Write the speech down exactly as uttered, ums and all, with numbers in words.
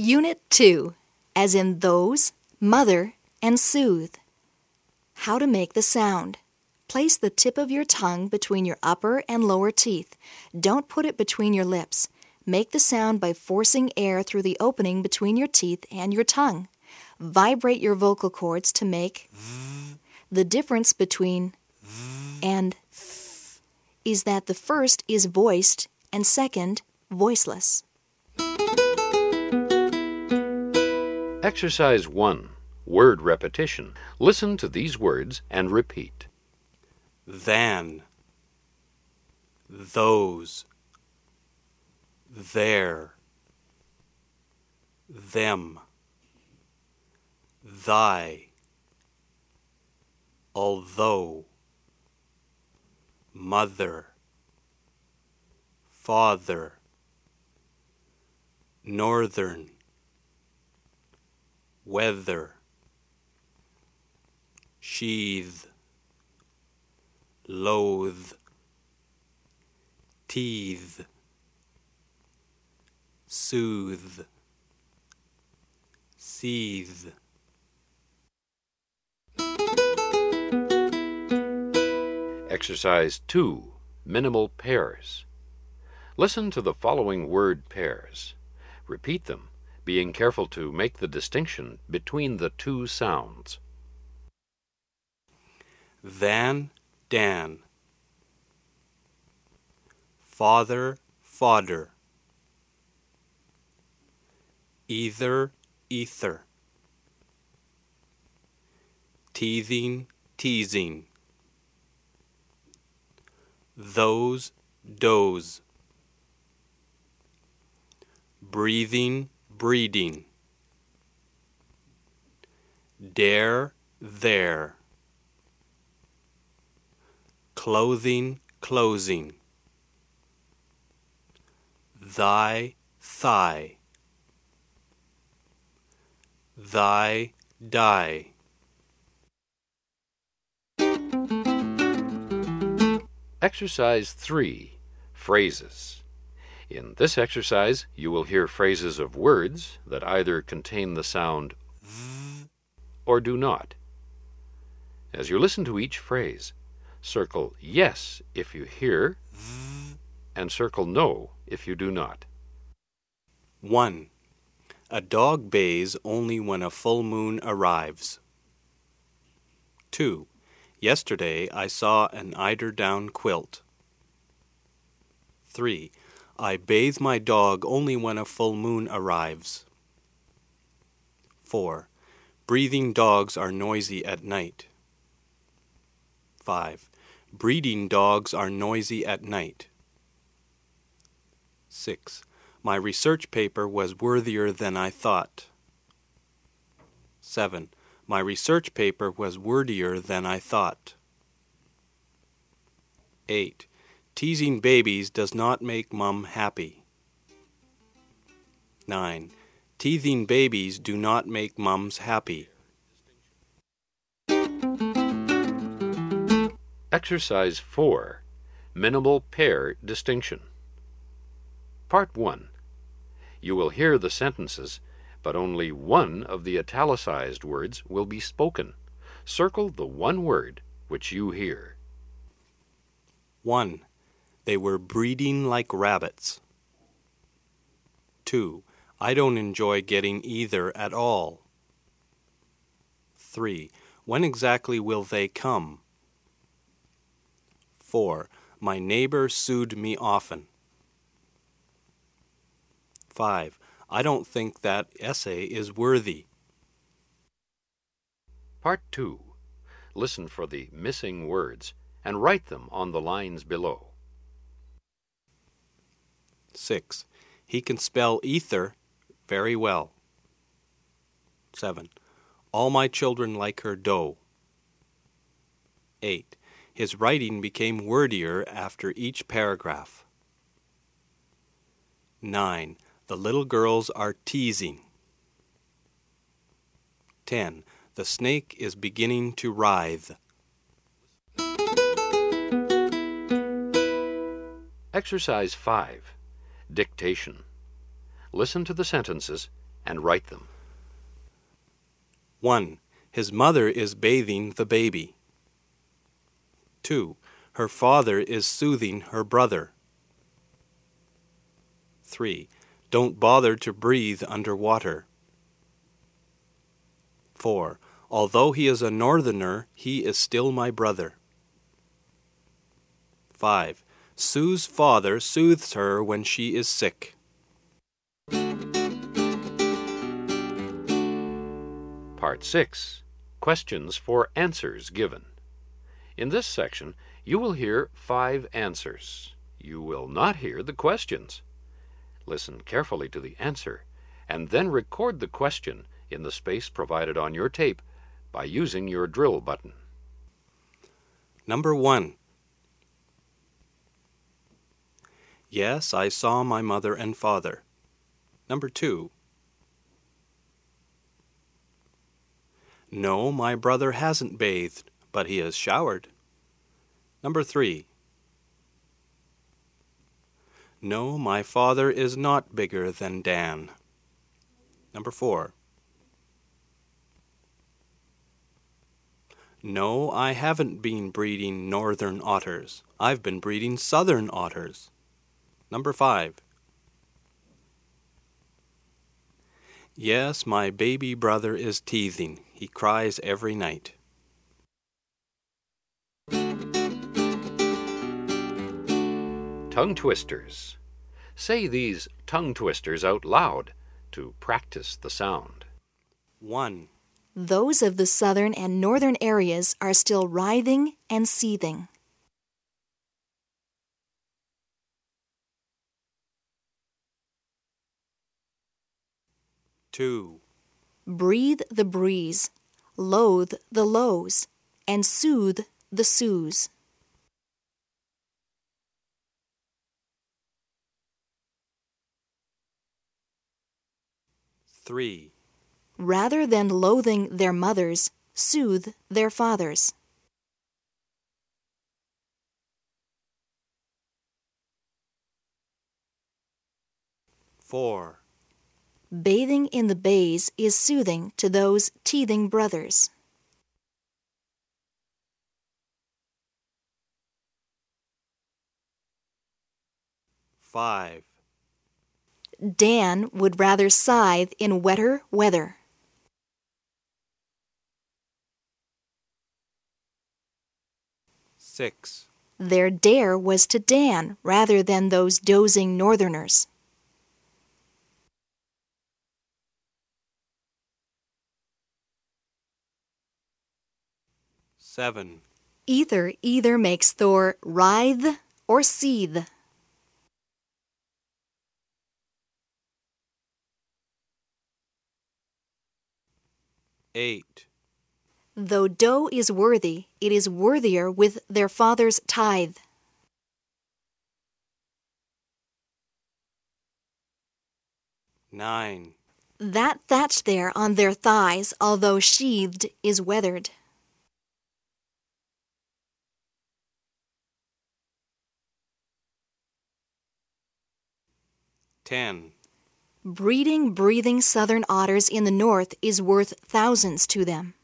Unit two, as in those, mother, and soothe. How to make the sound. Place the tip of your tongue between your upper and lower teeth. Don't put it between your lips. Make the sound by forcing air through the opening between your teeth and your tongue. Vibrate your vocal cords to make v. The difference between v and th is that the first is voiced and second, voiceless. Exercise one. Word repetition. Listen to these words and repeat. Than, those, their, them, thy, although, mother, father, northern, weather, sheath, loathe, teeth, soothe, seethe. Exercise two. Minimal pairs. Listen to the following word pairs. Repeat them, being careful to make the distinction between the two sounds. Than, Dan. Father, fodder. Either, ether. Teething, teasing. Those, doze. Breathing, breeding. Dare, there. Clothing, closing. Thy, thigh. Thy, die. Exercise three. Phrases. In this exercise, you will hear phrases of words that either contain the sound v or do not. As you listen to each phrase, circle yes if you hear v and circle no if you do not. one. A dog bays only when a full moon arrives. two. Yesterday I saw an eider-down quilt. three. I bathe my dog only when a full moon arrives. four. Breathing dogs are noisy at night. five. Breeding dogs are noisy at night. six. My research paper was worthier than I thought. seven. My research paper was wordier than I thought. eight. Teasing babies does not make mum happy. nine. Teething babies do not make mums happy. Exercise four. Minimal pair distinction. Part one. You will hear the sentences, but only one of the italicized words will be spoken. Circle the one word which you hear. one. They were breeding like rabbits. two. I don't enjoy getting either at all. three. When exactly will they come? four. My neighbor sued me often. five. I don't think that essay is worthy. Part two. Listen for the missing words and write them on the lines below. six. He can spell ether very well. seven. All my children like her dough. eight. His writing became wordier after each paragraph. nine. The little girls are teasing. ten. The snake is beginning to writhe. Exercise five. Dictation. Listen to the sentences and write them. one. His mother is bathing the baby. two. Her father is soothing her brother. three. Don't bother to breathe underwater. four. Although he is a northerner, he is still my brother. five. Sue's father soothes her when she is sick. Part six. Questions for answers given. In this section, you will hear five answers. You will not hear the questions. Listen carefully to the answer, and then record the question in the space provided on your tape by using your drill button. Number one. Yes, I saw my mother and father. Number two. No, my brother hasn't bathed, but he has showered. Number three. No, my father is not bigger than Dan. Number four. No, I haven't been breeding northern otters. I've been breeding southern otters. Number five. Yes, my baby brother is teething. He cries every night. Tongue twisters. Say these tongue twisters out loud to practice the sound. one. Those of the southern and northern areas are still writhing and seething. two. Breathe the breeze, loathe the lows, and soothe the soos. three. Rather than loathing their mothers, soothe their fathers. four. Bathing in the bays is soothing to those teething brothers. five. Dan would rather scythe in wetter weather. six. Their dare was to Dan rather than those dozing northerners. seven. Ether either makes Thor writhe or seethe. eight. Though dough is worthy, it is worthier with their father's tithe. nine. That thatch there on their thighs, although sheathed, is weathered. ten. Breeding, breathing southern otters in the north is worth thousands to them.